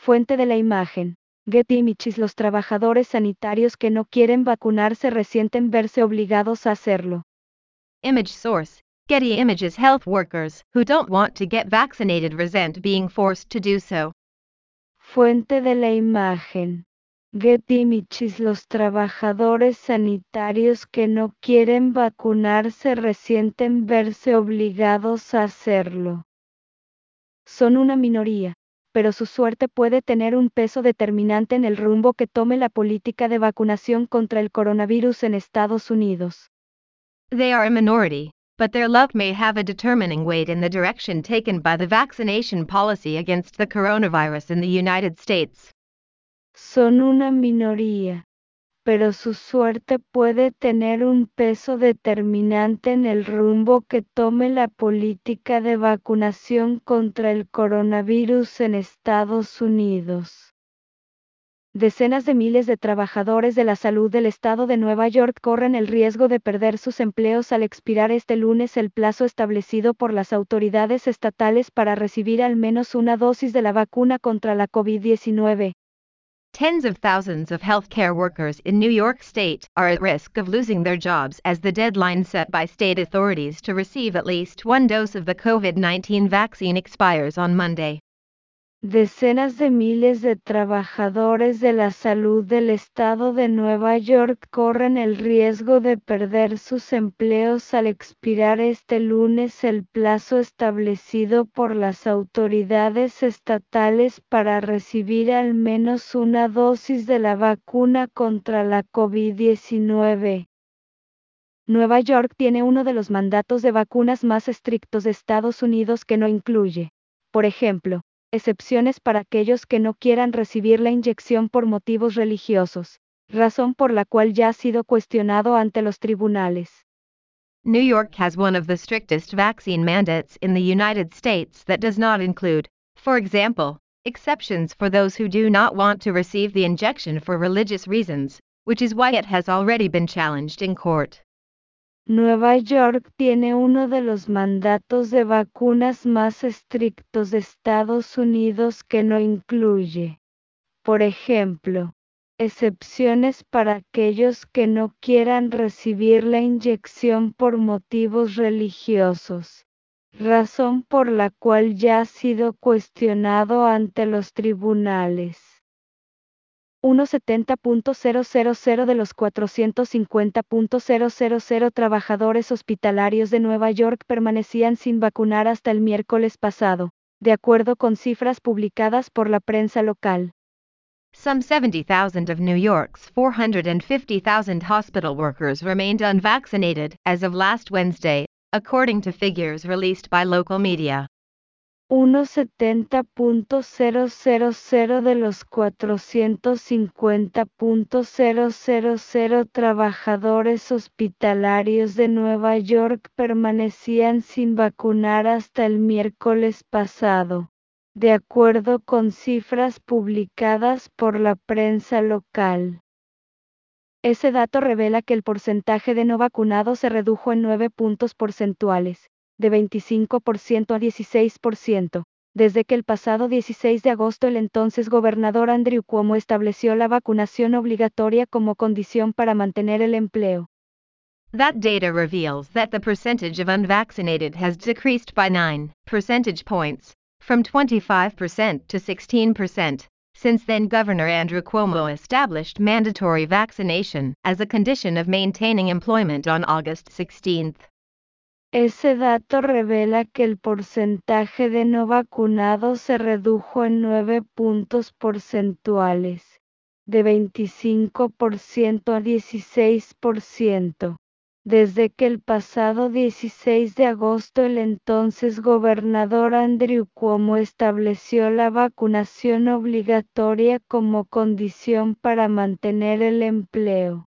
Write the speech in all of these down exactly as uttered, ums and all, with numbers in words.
Fuente de la imagen. Getty Images. Los trabajadores sanitarios que no quieren vacunarse resienten verse obligados a hacerlo. Image source. Getty Images. Health workers who don't want to get vaccinated resent being forced to do so. Fuente de la imagen. Getty Images. Los trabajadores sanitarios que no quieren vacunarse resienten verse obligados a hacerlo. Son una minoría, pero su suerte puede tener un peso determinante en el rumbo que tome la política de vacunación contra el coronavirus en Estados Unidos. They are a minority, but their luck may have a determining weight in the direction taken by the vaccination policy against the coronavirus in the United States. Son una minoría, pero su suerte puede tener un peso determinante en el rumbo que tome la política de vacunación contra el coronavirus en Estados Unidos. Decenas de miles de trabajadores de la salud del estado de Nueva York corren el riesgo de perder sus empleos al expirar este lunes el plazo establecido por las autoridades estatales para recibir al menos una dosis de la vacuna contra la COVID diecinueve. Tens of thousands of healthcare workers in New York State are at risk of losing their jobs as the deadline set by state authorities to receive at least one dose of the COVID nineteen vaccine expires on Monday. Decenas de miles de trabajadores de la salud del estado de Nueva York corren el riesgo de perder sus empleos al expirar este lunes el plazo establecido por las autoridades estatales para recibir al menos una dosis de la vacuna contra la COVID diecinueve. Nueva York tiene uno de los mandatos de vacunas más estrictos de Estados Unidos que no incluye, por ejemplo, excepciones para aquellos que no quieran recibir la inyección por motivos religiosos, razón por la cual ya ha sido cuestionado ante los tribunales. New York has one of the strictest vaccine mandates in the United States that does not include, for example, exceptions for those who do not want to receive the injection for religious reasons, which is why it has already been challenged in court. Nueva York tiene uno de los mandatos de vacunas más estrictos de Estados Unidos que no incluye, por ejemplo, excepciones para aquellos que no quieran recibir la inyección por motivos religiosos, razón por la cual ya ha sido cuestionado ante los tribunales. unos setenta punto cero cero cero de los cuatrocientos cincuenta punto cero cero cero trabajadores hospitalarios de Nueva York permanecían sin vacunar hasta el miércoles pasado, de acuerdo con cifras publicadas por la prensa local. Some seventy thousand of New York's four hundred fifty thousand hospital workers remained unvaccinated as of last Wednesday, according to figures released by local media. unos setenta punto cero cero cero de los cuatrocientos cincuenta punto cero cero cero trabajadores hospitalarios de Nueva York permanecían sin vacunar hasta el miércoles pasado, de acuerdo con cifras publicadas por la prensa local. Ese dato revela que el porcentaje de no vacunados se redujo en nueve puntos porcentuales, de veinticinco por ciento a dieciséis por ciento, desde que el pasado dieciséis de agosto el entonces gobernador Andrew Cuomo estableció la vacunación obligatoria como condición para mantener el empleo. That data reveals that the percentage of unvaccinated has decreased by nine percentage points, from twenty-five percent to sixteen percent, since then Governor Andrew Cuomo established mandatory vaccination as a condition of maintaining employment on August sixteenth. Ese dato revela que el porcentaje de no vacunados se redujo en nueve puntos porcentuales, de veinticinco por ciento a dieciséis por ciento, desde que el pasado dieciséis de agosto el entonces gobernador Andrew Cuomo estableció la vacunación obligatoria como condición para mantener el empleo.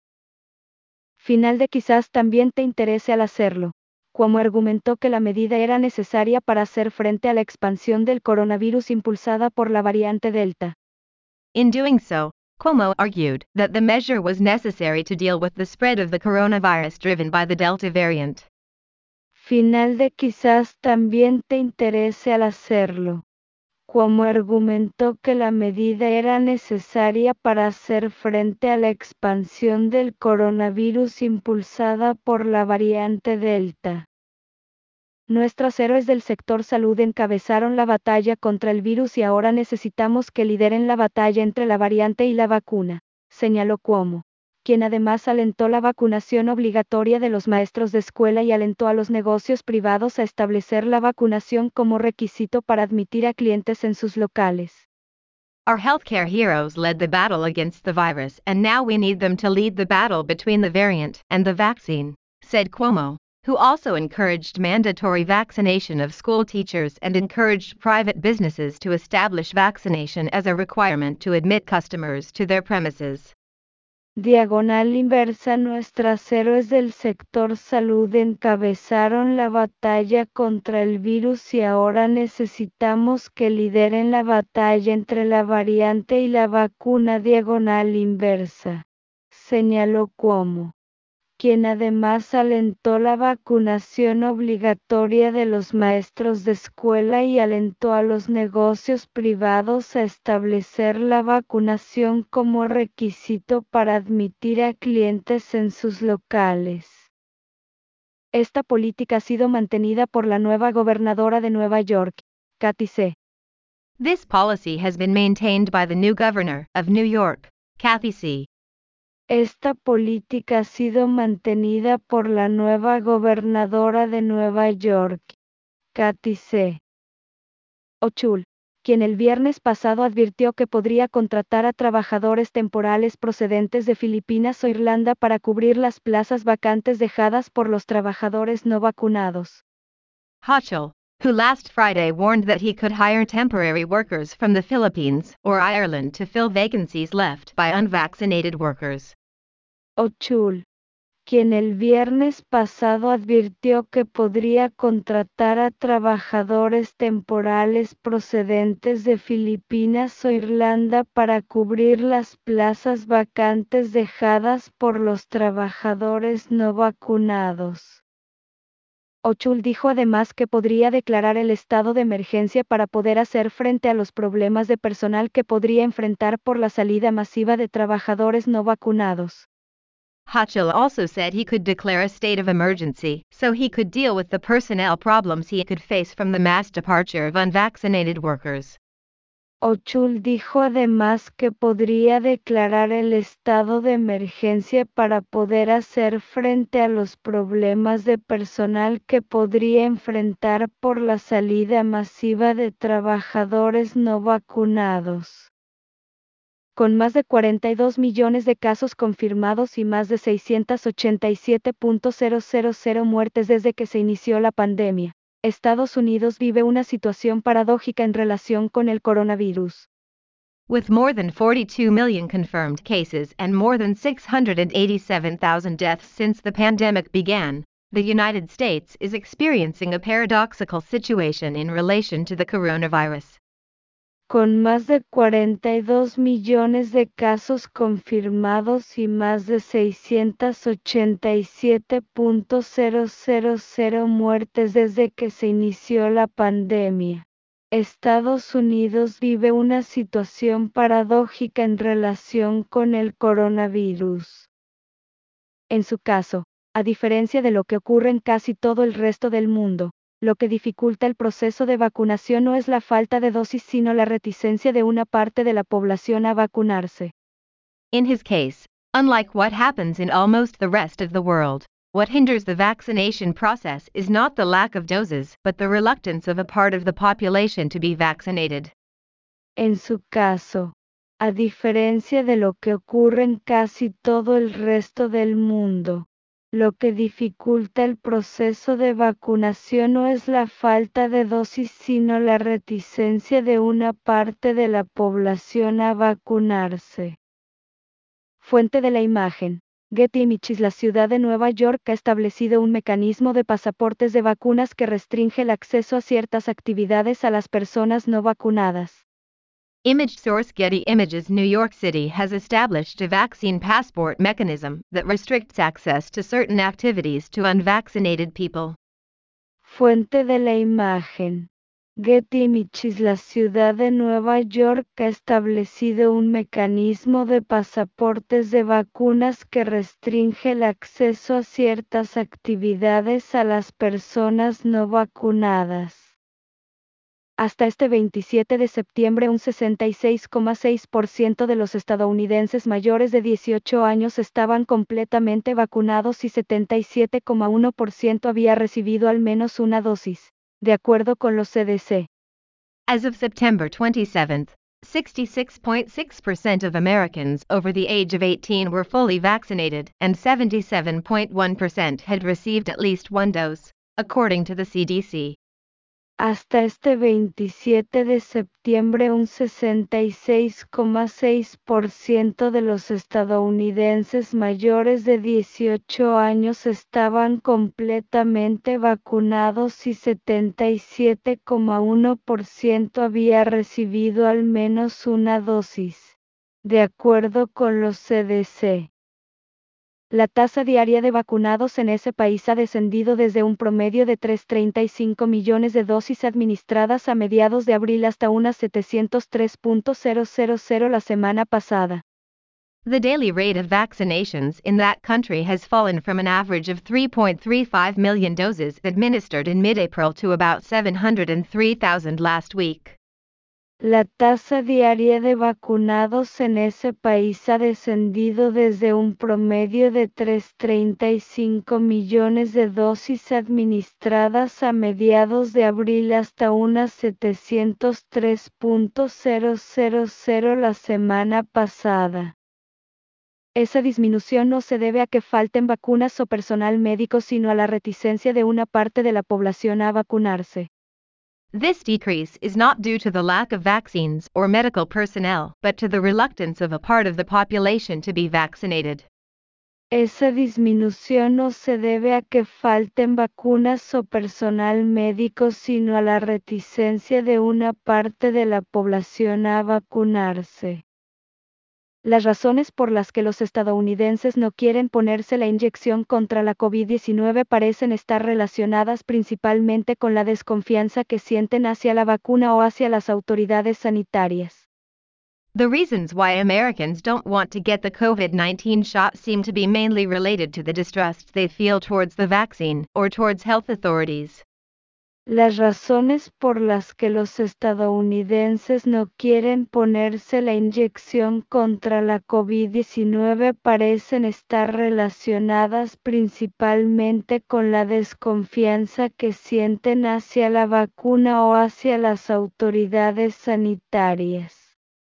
Final de quizás también te interese al hacerlo. Cuomo argumentó que la medida era necesaria para hacer frente a la expansión del coronavirus impulsada por la variante Delta. In doing so, Cuomo argued that the measure was necessary to deal with the spread of the coronavirus driven by the Delta variant. Final de quizás también te interese al hacerlo. Cuomo argumentó que la medida era necesaria para hacer frente a la expansión del coronavirus impulsada por la variante Delta. Nuestros héroes del sector salud encabezaron la batalla contra el virus y ahora necesitamos que lideren la batalla entre la variante y la vacuna, señaló Cuomo, quien además alentó la vacunación obligatoria de los maestros de escuela y alentó a los negocios privados a establecer la vacunación como requisito para admitir a clientes en sus locales. Our healthcare heroes led the battle against the virus and now we need them to lead the battle between the variant and the vaccine, said Cuomo, who also encouraged mandatory vaccination of school teachers and encouraged private businesses to establish vaccination as a requirement to admit customers to their premises. Diagonal inversa. Nuestros héroes del sector salud encabezaron la batalla contra el virus y ahora necesitamos que lideren la batalla entre la variante y la vacuna. Diagonal inversa, señaló Cuomo, quien además alentó la vacunación obligatoria de los maestros de escuela y alentó a los negocios privados a establecer la vacunación como requisito para admitir a clientes en sus locales. Esta política ha sido mantenida por la nueva gobernadora de Nueva York, Kathy C. This policy has been maintained by the new governor of New York, Kathy C. Esta política ha sido mantenida por la nueva gobernadora de Nueva York, Kathy C. Hochul, quien el viernes pasado advirtió que podría contratar a trabajadores temporales procedentes de Filipinas o Irlanda para cubrir las plazas vacantes dejadas por los trabajadores no vacunados. Hochul, who last Friday warned that he could hire temporary workers from the Philippines or Ireland to fill vacancies left by unvaccinated workers. Hochul, quien el viernes pasado advirtió que podría contratar a trabajadores temporales procedentes de Filipinas o Irlanda para cubrir las plazas vacantes dejadas por los trabajadores no vacunados. Hochul dijo además que podría declarar el estado de emergencia para poder hacer frente a los problemas de personal que podría enfrentar por la salida masiva de trabajadores no vacunados. Hochul also said he could declare a state of emergency so he could deal with the personnel problems he could face from the mass departure of unvaccinated workers. Hochul dijo además que podría declarar el estado de emergencia para poder hacer frente a los problemas de personal que podría enfrentar por la salida masiva de trabajadores no vacunados. Con más de cuarenta y dos millones de casos confirmados y más de seiscientos ochenta y siete mil muertes desde que se inició la pandemia, Estados Unidos vive una situación paradójica en relación con el coronavirus. With more than forty-two million confirmed cases and more than six hundred eighty-seven thousand deaths since the pandemic began, the United States is experiencing a paradoxical situation in relation to the coronavirus. Con más de cuarenta y dos millones de casos confirmados y más de seiscientos ochenta y siete mil muertes desde que se inició la pandemia, Estados Unidos vive una situación paradójica en relación con el coronavirus. En su caso, a diferencia de lo que ocurre en casi todo el resto del mundo, lo que dificulta el proceso de vacunación no es la falta de dosis sino la reticencia de una parte de la población a vacunarse. In his case, unlike what happens in almost the rest of the world, what hinders the vaccination process is not the lack of doses but the reluctance of a part of the population to be vaccinated. En su caso, a diferencia de lo que ocurre en casi todo el resto del mundo, lo que dificulta el proceso de vacunación no es la falta de dosis sino la reticencia de una parte de la población a vacunarse. Fuente de la imagen. Getty Images. La ciudad de Nueva York ha establecido un mecanismo de pasaportes de vacunas que restringe el acceso a ciertas actividades a las personas no vacunadas. Image source Getty Images. New York City has established a vaccine passport mechanism that restricts access to certain activities to unvaccinated people. Fuente de la imagen. Getty Images. La ciudad de Nueva York ha establecido un mecanismo de pasaportes de vacunas que restringe el acceso a ciertas actividades a las personas no vacunadas. Hasta este veintisiete de septiembre, un sesenta y seis coma seis por ciento de los estadounidenses mayores de dieciocho años estaban completamente vacunados y setenta y siete coma uno por ciento había recibido al menos una dosis, de acuerdo con los C D C. As of September twenty-seventh, sixty-six point six percent of Americans over the age of eighteen were fully vaccinated, and seventy-seven point one percent had received at least one dose, according to the C D C. Hasta este veintisiete de septiembre, un sesenta y seis coma seis por ciento de los estadounidenses mayores de dieciocho años estaban completamente vacunados y setenta y siete coma uno por ciento había recibido al menos una dosis, de acuerdo con los C D C. La tasa diaria de vacunados en ese país ha descendido desde un promedio de trescientos treinta y cinco millones de dosis administradas a mediados de abril hasta unas setecientos tres punto cero cero cero la semana pasada. The daily rate of vaccinations in that country has fallen from an average of three point three five million doses administered in mid-April to about seven hundred three thousand last week. La tasa diaria de vacunados en ese país ha descendido desde un promedio de trescientos treinta y cinco millones de dosis administradas a mediados de abril hasta unas setecientos tres punto cero cero cero la semana pasada. Esa disminución no se debe a que falten vacunas o personal médico, sino a la reticencia de una parte de la población a vacunarse. This decrease is not due to the lack of vaccines or medical personnel, but to the reluctance of a part of the population to be vaccinated. Esa disminución no se debe a que falten vacunas o personal médico, sino a la reticencia de una parte de la población a vacunarse. Las razones por las que los estadounidenses no quieren ponerse la inyección contra la COVID diecinueve parecen estar relacionadas principalmente con la desconfianza que sienten hacia la vacuna o hacia las autoridades sanitarias. The reasons why Americans don't want to get the COVID nineteen shot seem to be mainly related to the distrust they feel towards the vaccine or towards health authorities. Las razones por las que los estadounidenses no quieren ponerse la inyección contra la COVID diecinueve parecen estar relacionadas principalmente con la desconfianza que sienten hacia la vacuna o hacia las autoridades sanitarias.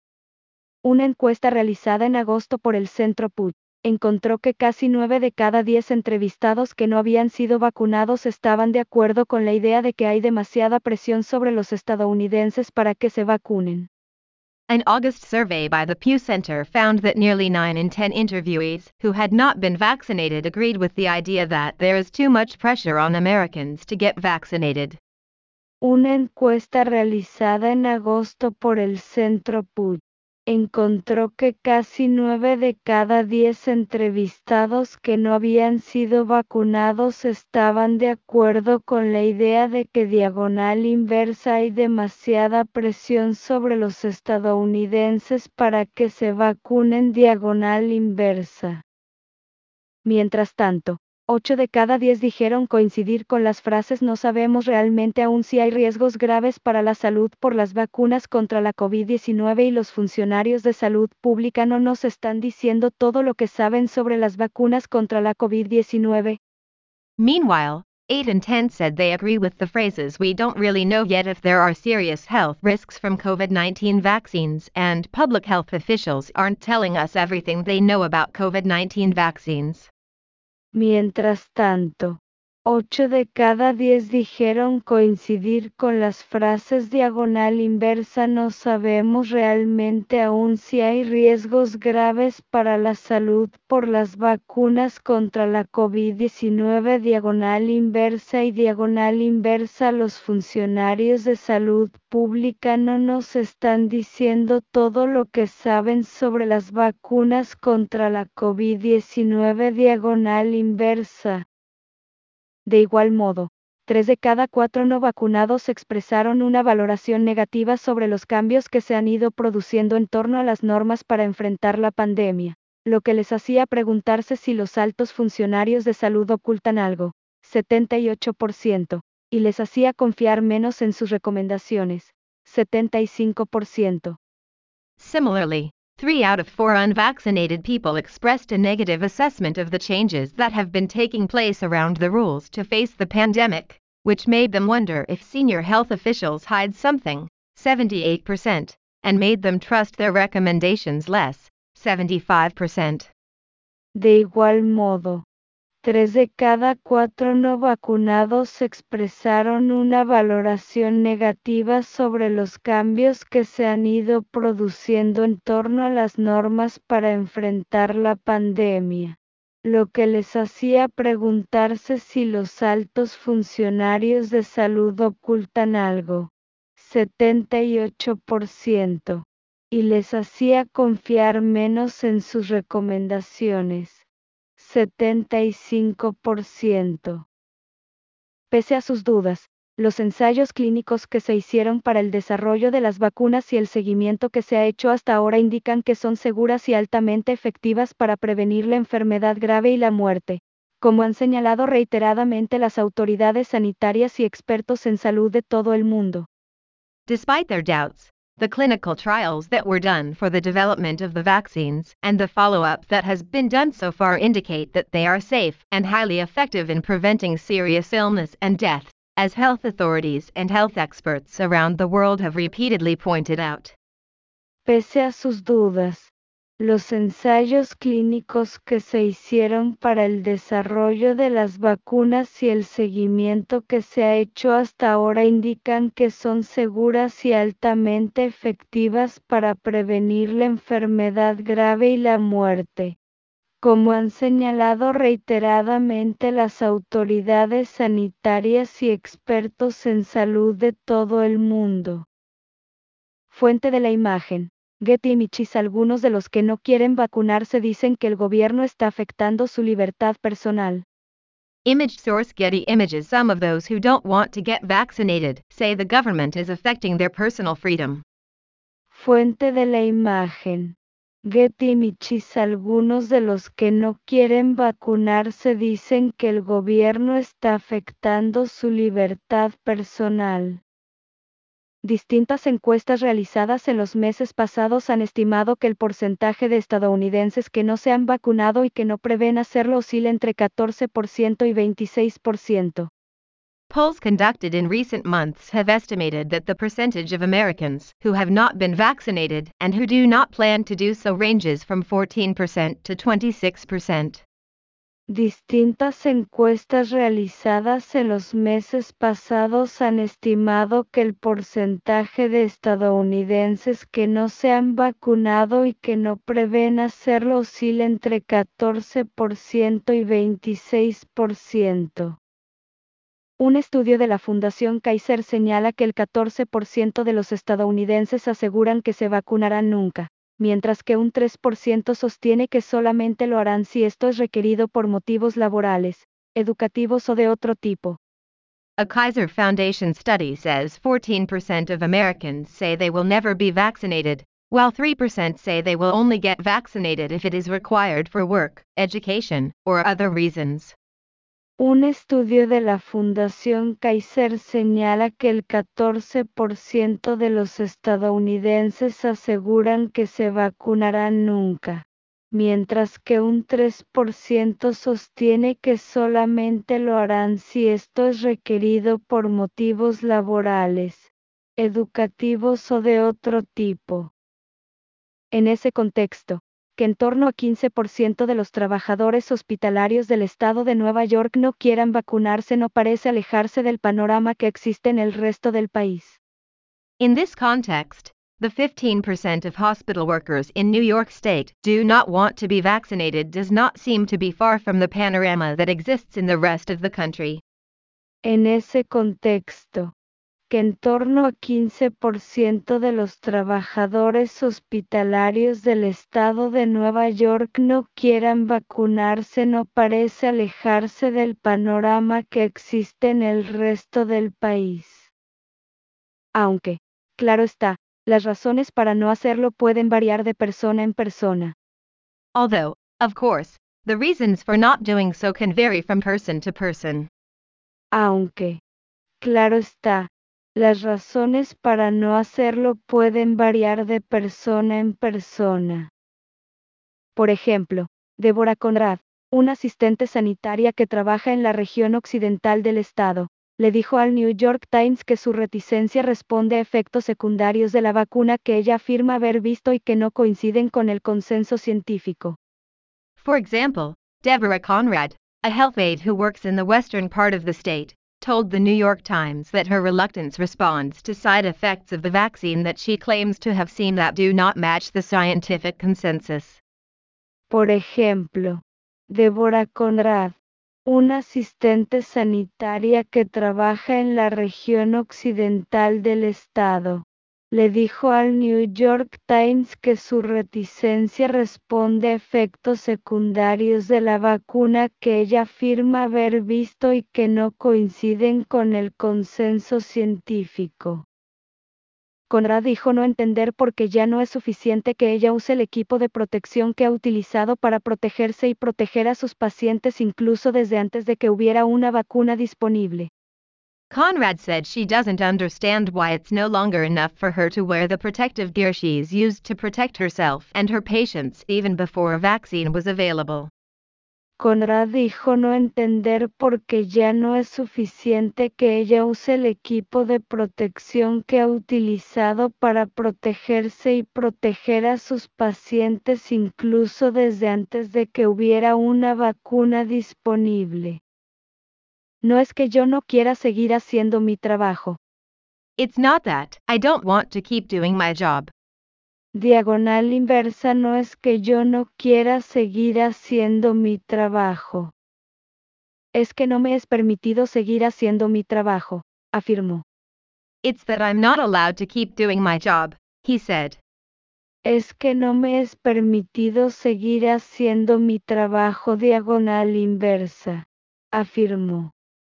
Una encuesta realizada en agosto por el Centro Pew encontró que casi nueve de cada diez entrevistados que no habían sido vacunados estaban de acuerdo con la idea de que hay demasiada presión sobre los estadounidenses para que se vacunen. An August survey by the Pew Center found that nearly nine in ten interviewees who had not been vaccinated agreed with the idea that there is too much pressure on Americans to get vaccinated. Una encuesta realizada en agosto por el Centro Pew encontró que casi nueve de cada diez entrevistados que no habían sido vacunados estaban de acuerdo con la idea de que diagonal inversa hay demasiada presión sobre los estadounidenses para que se vacunen diagonal inversa. Mientras tanto, ocho de cada diez dijeron coincidir con las frases "no sabemos realmente aún si hay riesgos graves para la salud por las vacunas contra la COVID diecinueve y los funcionarios de salud pública no nos están diciendo todo lo que saben sobre las vacunas contra la COVID diecinueve. Meanwhile, eight in ten said they agree with the phrases "we don't really know yet if there are serious health risks from COVID nineteen vaccines" and "public health officials aren't telling us everything they know about COVID nineteen vaccines." Mientras tanto, ocho de cada diez dijeron coincidir con las frases diagonal inversa "no sabemos realmente aún si hay riesgos graves para la salud por las vacunas contra la COVID diecinueve diagonal inversa" y diagonal inversa los funcionarios de salud pública no nos están diciendo todo lo que saben sobre las vacunas contra la COVID diecinueve diagonal inversa. De igual modo, Tres de cada cuatro no vacunados expresaron una valoración negativa sobre los cambios que se han ido produciendo en torno a las normas para enfrentar la pandemia, lo que les hacía preguntarse si los altos funcionarios de salud ocultan algo, setenta y ocho por ciento, y les hacía confiar menos en sus recomendaciones, setenta y cinco por ciento. Similarly, three out of four unvaccinated people expressed a negative assessment of the changes that have been taking place around the rules to face the pandemic, which made them wonder if senior health officials hide something, seventy-eight percent, and made them trust their recommendations less, seventy-five percent. De igual modo, tres de cada cuatro no vacunados expresaron una valoración negativa sobre los cambios que se han ido produciendo en torno a las normas para enfrentar la pandemia, lo que les hacía preguntarse si los altos funcionarios de salud ocultan algo, setenta y ocho por ciento, y les hacía confiar menos en sus recomendaciones, setenta y cinco por ciento. Pese a sus dudas, los ensayos clínicos que se hicieron para el desarrollo de las vacunas y el seguimiento que se ha hecho hasta ahora indican que son seguras y altamente efectivas para prevenir la enfermedad grave y la muerte, como han señalado reiteradamente las autoridades sanitarias y expertos en salud de todo el mundo. Despite their doubts, the clinical trials that were done for the development of the vaccines and the follow-up that has been done so far indicate that they are safe and highly effective in preventing serious illness and death, as health authorities and health experts around the world have repeatedly pointed out. Pese a sus dudas, los ensayos clínicos que se hicieron para el desarrollo de las vacunas y el seguimiento que se ha hecho hasta ahora indican que son seguras y altamente efectivas para prevenir la enfermedad grave y la muerte, como han señalado reiteradamente las autoridades sanitarias y expertos en salud de todo el mundo. Fuente de la imagen: Getty Images. Algunos de los que no quieren vacunarse dicen que el gobierno está afectando su libertad personal. Image source: Getty Images. Some of those who don't want to get vaccinated say the government is affecting their personal freedom. Fuente de la imagen: Getty Images. Algunos de los que no quieren vacunarse dicen que el gobierno está afectando su libertad personal. Distintas encuestas realizadas en los meses pasados han estimado que el porcentaje de estadounidenses que no se han vacunado y que no prevén hacerlo oscila entre catorce por ciento y veintiséis por ciento. Polls conducted in recent months have estimated that the percentage of Americans who have not been vaccinated and who do not plan to do so ranges from fourteen percent to twenty-six percent. Distintas encuestas realizadas en los meses pasados han estimado que el porcentaje de estadounidenses que no se han vacunado y que no prevén hacerlo oscila entre catorce por ciento y veintiséis por ciento. Un estudio de la Fundación Kaiser señala que el catorce por ciento de los estadounidenses aseguran que se vacunarán nunca, mientras que un tres por ciento sostiene que solamente lo harán si esto es requerido por motivos laborales, educativos o de otro tipo. A Kaiser Foundation study says fourteen percent of Americans say they will never be vaccinated, while three percent say they will only get vaccinated if it is required for work, education, or other reasons. Un estudio de la Fundación Kaiser señala que el catorce por ciento de los estadounidenses aseguran que se vacunarán nunca, mientras que un tres por ciento sostiene que solamente lo harán si esto es requerido por motivos laborales, educativos o de otro tipo. En ese contexto, que en torno a quince por ciento de los trabajadores hospitalarios del estado de Nueva York no quieran vacunarse no parece alejarse del panorama que existe en el resto del país. In this context, the fifteen percent of hospital workers in New York State do not want to be vaccinated does not seem to be far from the panorama that exists in the rest of the country. En ese contexto, que en torno a quince por ciento de los trabajadores hospitalarios del estado de Nueva York no quieran vacunarse no parece alejarse del panorama que existe en el resto del país. Aunque, claro está, las razones para no hacerlo pueden variar de persona en persona. Although, of course, the reasons for not doing so can vary from person to person. Aunque, claro está, las razones para no hacerlo pueden variar de persona en persona. Por ejemplo, Deborah Conrad, una asistente sanitaria que trabaja en la región occidental del estado, le dijo al New York Times que su reticencia responde a efectos secundarios de la vacuna que ella afirma haber visto y que no coinciden con el consenso científico. For example, Deborah Conrad, a health aide who works in the western part of the state, told the New York Times that her reluctance responds to side effects of the vaccine that she claims to have seen that do not match the scientific consensus. Por ejemplo, Deborah Conrad, una asistente sanitaria que trabaja en la región occidental del estado, le dijo al New York Times que su reticencia responde a efectos secundarios de la vacuna que ella afirma haber visto y que no coinciden con el consenso científico. Conrad dijo no entender por qué ya no es suficiente que ella use el equipo de protección que ha utilizado para protegerse y proteger a sus pacientes incluso desde antes de que hubiera una vacuna disponible. Conrad said she doesn't understand why it's no longer enough for her to wear the protective gear she's used to protect herself and her patients even before a vaccine was available. Conrad dijo no entender por qué ya no es suficiente que ella use el equipo de protección que ha utilizado para protegerse y proteger a sus pacientes incluso desde antes de que hubiera una vacuna disponible. No es que yo no quiera seguir haciendo mi trabajo. It's not that I don't want to keep doing my job. Diagonal inversa no es que yo no quiera seguir haciendo mi trabajo. Es que no me es permitido seguir haciendo mi trabajo, afirmó. It's that I'm not allowed to keep doing my job, he said. Es que no me es permitido seguir haciendo mi trabajo diagonal inversa, afirmó.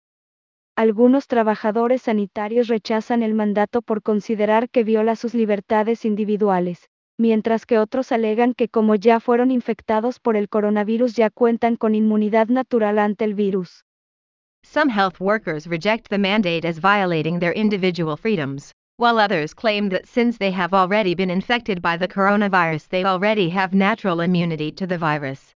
Algunos trabajadores sanitarios rechazan el mandato por considerar que viola sus libertades individuales, mientras que otros alegan que como ya fueron infectados por el coronavirus ya cuentan con inmunidad natural ante el virus. Some health workers reject the mandate as violating their individual freedoms, while others claim that since they have already been infected by the coronavirus they already have natural immunity to the virus.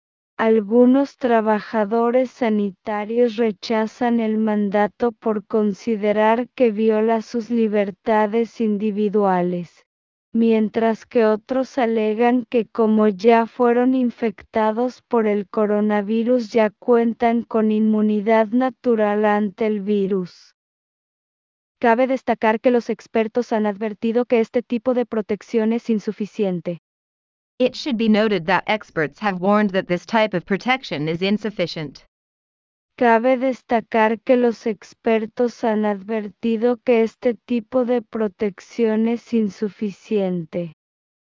Algunos trabajadores sanitarios rechazan el mandato por considerar que viola sus libertades individuales, mientras que otros alegan que como ya fueron infectados por el coronavirus ya cuentan con inmunidad natural ante el virus. Cabe destacar que los expertos han advertido que este tipo de protección es insuficiente. It should be noted that experts have warned that this type of protection is insufficient. Cabe destacar que los expertos han advertido que este tipo de protección es insuficiente.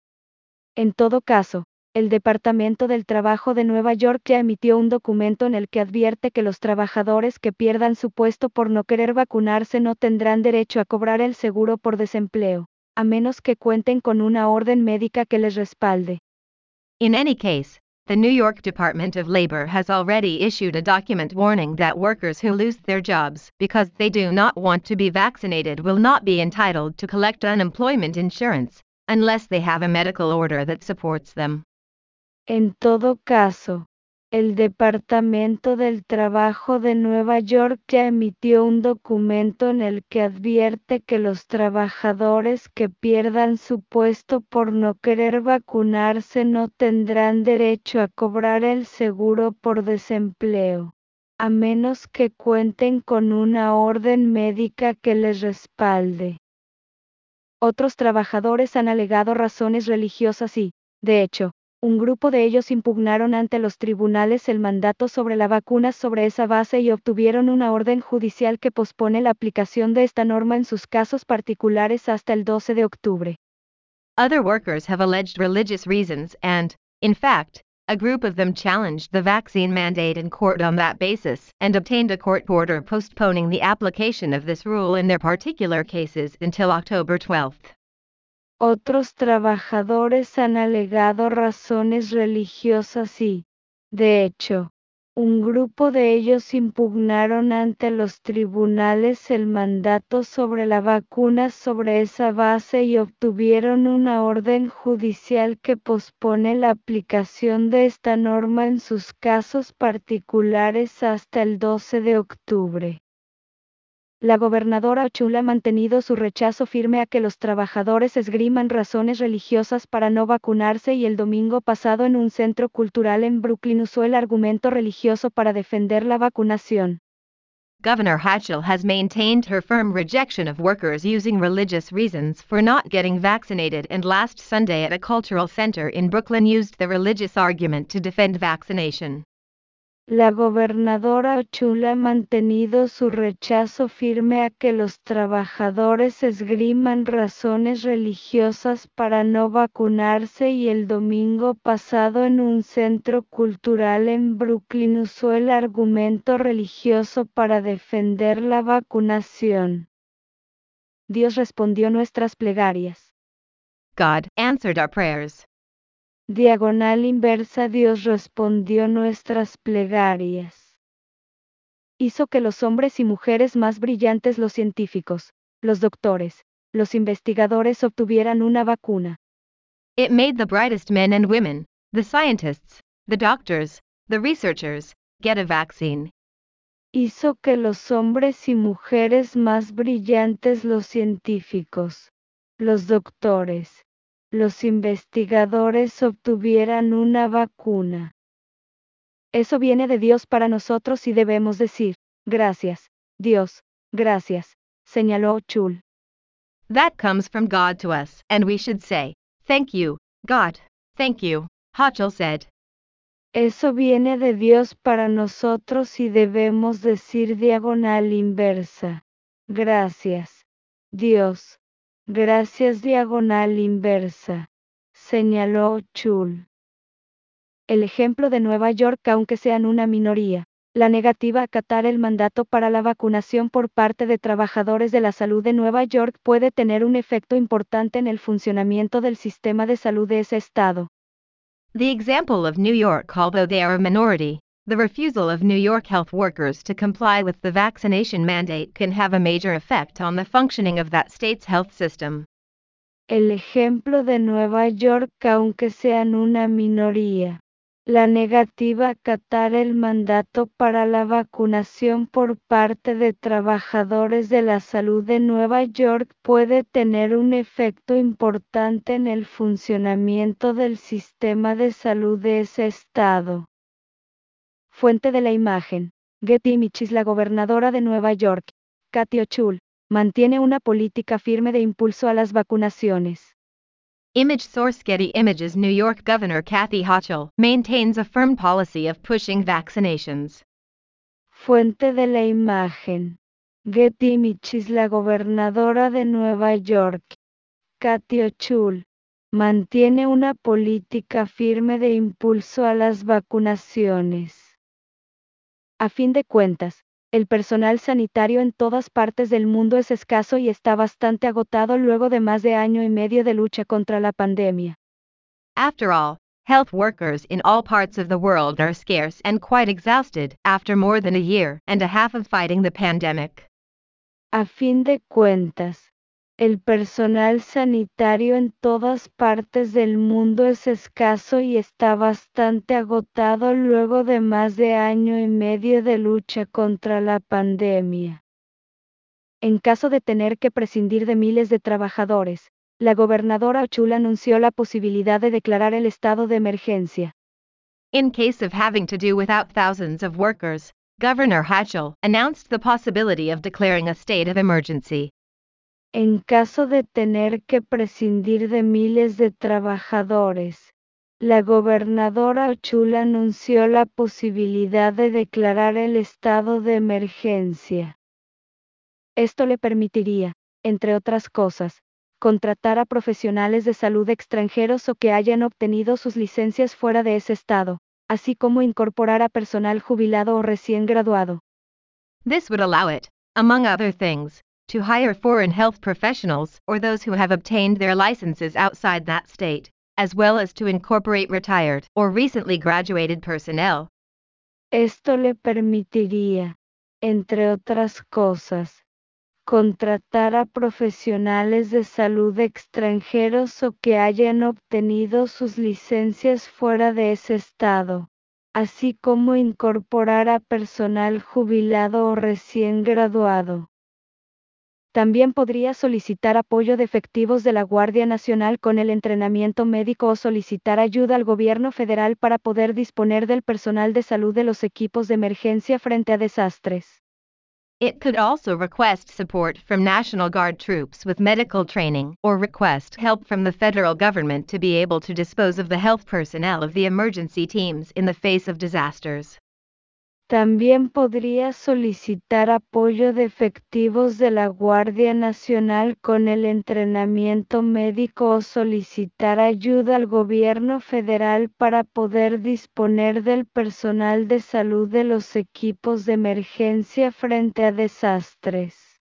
En todo caso, el Departamento del Trabajo de Nueva York ya emitió un documento en el que advierte que los trabajadores que pierdan su puesto por no querer vacunarse no tendrán derecho a cobrar el seguro por desempleo, a menos que cuenten con una orden médica que les respalde. In any case, the New York Department of Labor has already issued a document warning that workers who lose their jobs because they do not want to be vaccinated will not be entitled to collect unemployment insurance, unless they have a medical order that supports them. En todo caso, el Departamento del Trabajo de Nueva York ya emitió un documento en el que advierte que los trabajadores que pierdan su puesto por no querer vacunarse no tendrán derecho a cobrar el seguro por desempleo, a menos que cuenten con una orden médica que les respalde. Otros trabajadores han alegado razones religiosas y, de hecho, Un grupo de ellos impugnaron ante los tribunales el mandato sobre la vacuna sobre esa base y obtuvieron una orden judicial que pospone la aplicación de esta norma en sus casos particulares hasta el doce de octubre. Other workers have alleged religious reasons and, in fact, a group of them challenged the vaccine mandate in court on that basis and obtained a court order postponing the application of this rule in their particular cases until October twelfth. Otros trabajadores han alegado razones religiosas y, de hecho, un grupo de ellos impugnaron ante los tribunales el mandato sobre la vacuna sobre esa base y obtuvieron una orden judicial que pospone la aplicación de esta norma en sus casos particulares hasta el doce de octubre. La gobernadora Hochul ha mantenido su rechazo firme a que los trabajadores esgriman razones religiosas para no vacunarse y el domingo pasado en un centro cultural en Brooklyn usó el argumento religioso para defender la vacunación. Governor Hochul has maintained her firm rejection of workers using religious reasons for not getting vaccinated, and last Sunday at a cultural center in Brooklyn used the religious argument to defend vaccination. La gobernadora Hochul ha mantenido su rechazo firme a que los trabajadores esgriman razones religiosas para no vacunarse y el domingo pasado en un centro cultural en Brooklyn usó el argumento religioso para defender la vacunación. Dios respondió nuestras plegarias. God answered our prayers. Diagonal inversa. Dios respondió nuestras plegarias. Hizo que los hombres y mujeres más brillantes, los científicos, los doctores, los investigadores obtuvieran una vacuna. It made the brightest men and women, the scientists, the doctors, the researchers, get a vaccine. Hizo que los hombres y mujeres más brillantes, los científicos, los doctores, los investigadores obtuvieran una vacuna. Eso viene de Dios para nosotros y debemos decir, gracias, Dios, gracias, señaló Hochul. That comes from God to us, and we should say, thank you, God, thank you, Hochul said. Eso viene de Dios para nosotros y debemos decir diagonal inversa. Gracias, Dios. Gracias diagonal inversa. Señaló Hochul. El ejemplo de Nueva York, aunque sean una minoría, la negativa a acatar el mandato para la vacunación por parte de trabajadores de la salud de Nueva York puede tener un efecto importante en el funcionamiento del sistema de salud de ese estado. The example of New York, although they are a minority, the refusal of New York health workers to comply with the vaccination mandate can have a major effect on the functioning of that state's health system. El ejemplo de Nueva York, aunque sean una minoría, la negativa a acatar el mandato para la vacunación por parte de trabajadores de la salud de Nueva York puede tener un efecto importante en el funcionamiento del sistema de salud de ese estado. Fuente de la imagen: Getty Images. La gobernadora de Nueva York, Kathy Hochul, mantiene una política firme de impulso a las vacunaciones. Image source: Getty Images. New York Governor Kathy Hochul maintains a firm policy of pushing vaccinations. Fuente de la imagen: Getty Images. La gobernadora de Nueva York, Kathy Hochul, mantiene una política firme de impulso a las vacunaciones. A fin de cuentas, el personal sanitario en todas partes del mundo es escaso y está bastante agotado luego de más de año y medio de lucha contra la pandemia. After all, health workers in all parts of the world are scarce and quite exhausted after more than a year and a half of fighting the pandemic. A fin de cuentas, el personal sanitario en todas partes del mundo es escaso y está bastante agotado luego de más de año y medio de lucha contra la pandemia. En caso de tener que prescindir de miles de trabajadores, la gobernadora Hochul anunció la posibilidad de declarar el estado de emergencia. In case of having to do without thousands of workers, Governor Hochul announced the possibility of declaring a state of emergency. En caso de tener que prescindir de miles de trabajadores, la gobernadora Hochul anunció la posibilidad de declarar el estado de emergencia. Esto le permitiría, entre otras cosas, contratar a profesionales de salud extranjeros o que hayan obtenido sus licencias fuera de ese estado, así como incorporar a personal jubilado o recién graduado. This would allow it, among other things, to hire foreign health professionals or those who have obtained their licenses outside that state, as well as to incorporate retired or recently graduated personnel. Esto le permitiría, entre otras cosas, contratar a profesionales de salud extranjeros o que hayan obtenido sus licencias fuera de ese estado, así como incorporar a personal jubilado o recién graduado. También podría solicitar apoyo de efectivos de la Guardia Nacional con el entrenamiento médico o solicitar ayuda al gobierno federal para poder disponer del personal de salud de los equipos de emergencia frente a desastres. It could also request support from National Guard troops with medical training or request help from the federal government to be able to dispose of the health personnel of the emergency teams in the face of disasters. También podría solicitar apoyo de efectivos de la Guardia Nacional con el entrenamiento médico o solicitar ayuda al gobierno federal para poder disponer del personal de salud de los equipos de emergencia frente a desastres.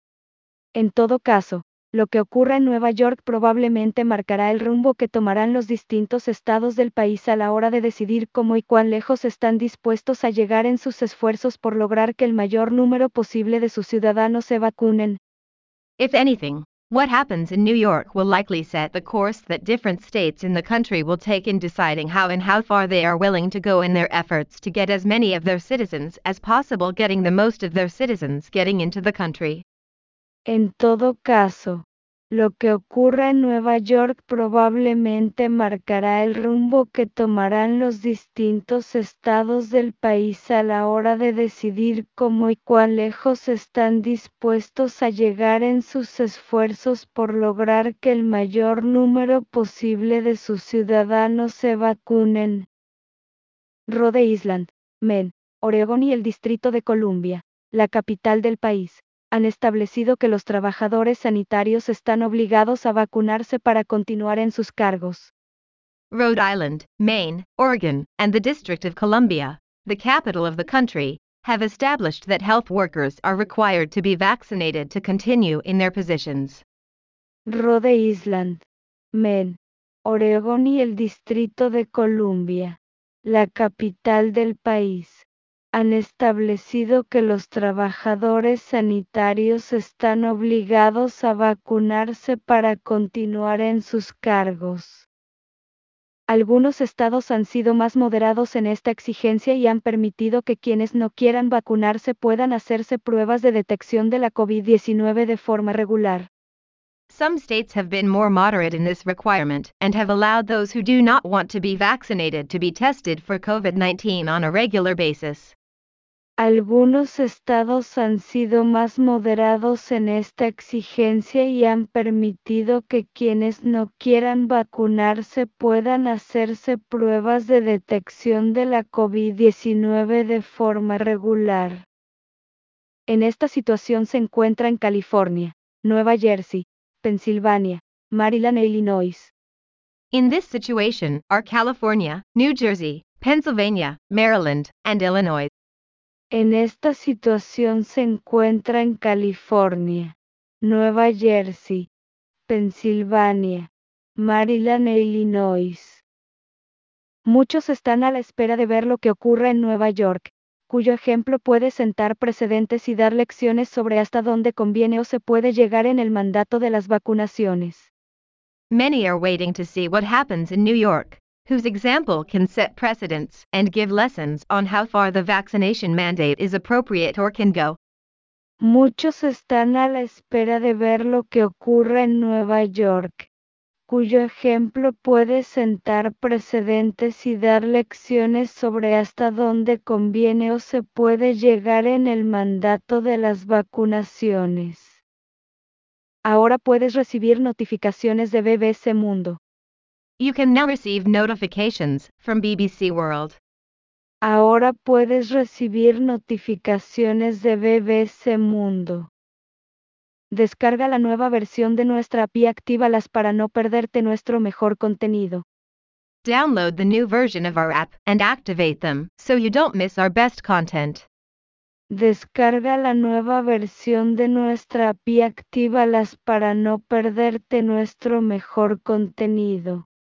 En todo caso, lo que ocurra en Nueva York probablemente marcará el rumbo que tomarán los distintos estados del país a la hora de decidir cómo y cuán lejos están dispuestos a llegar en sus esfuerzos por lograr que el mayor número posible de sus ciudadanos se vacunen. If anything, what happens in New York will likely set the course that different states in the country will take in deciding how and how far they are willing to go in their efforts to get as many of their citizens as possible, getting the most of their citizens getting into the country. En todo caso, lo que ocurra en Nueva York probablemente marcará el rumbo que tomarán los distintos estados del país a la hora de decidir cómo y cuán lejos están dispuestos a llegar en sus esfuerzos por lograr que el mayor número posible de sus ciudadanos se vacunen. Rhode Island, Maine, Oregón y el Distrito de Columbia, la capital del país, han establecido que los trabajadores sanitarios están obligados a vacunarse para continuar en sus cargos. Rhode Island, Maine, Oregon, and the District of Columbia, the capital of the country, have established that health workers are required to be vaccinated to continue in their positions. Rhode Island, Maine, Oregón y el Distrito de Columbia, la capital del país, han establecido que los trabajadores sanitarios están obligados a vacunarse para continuar en sus cargos. Algunos estados han sido más moderados en esta exigencia y han permitido que quienes no quieran vacunarse puedan hacerse pruebas de detección de la COVID diecinueve de forma regular. Some states have been more moderate in this requirement and have allowed those who do not want to be vaccinated to be tested for COVID nineteen on a regular basis. Algunos estados han sido más moderados en esta exigencia y han permitido que quienes no quieran vacunarse puedan hacerse pruebas de detección de la COVID diecinueve de forma regular. En esta situación se encuentran California, Nueva Jersey, Pensilvania, Maryland e Illinois. In this situation are California, New Jersey, Pennsylvania, Maryland, and Illinois. En esta situación se encuentran California, Nueva Jersey, Pensilvania, Maryland e Illinois. Muchos están a la espera de ver lo que ocurra en Nueva York, cuyo ejemplo puede sentar precedentes y dar lecciones sobre hasta dónde conviene o se puede llegar en el mandato de las vacunaciones. Many are waiting to see what happens in New York, whose example can set precedents and give lessons on how far the vaccination mandate is appropriate or can go. Muchos están a la espera de ver lo que ocurra en Nueva York, cuyo ejemplo puede sentar precedentes y dar lecciones sobre hasta dónde conviene o se puede llegar en el mandato de las vacunaciones. Ahora puedes recibir notificaciones de B B C Mundo. You can now receive notifications from B B C World. Ahora puedes recibir notificaciones de B B C Mundo. Descarga la nueva versión de nuestra app y actívalas para no perderte nuestro mejor contenido. Download the new version of our app and activate them so you don't miss our best content. Descarga la nueva versión de nuestra app y actívalas para no perderte nuestro mejor contenido.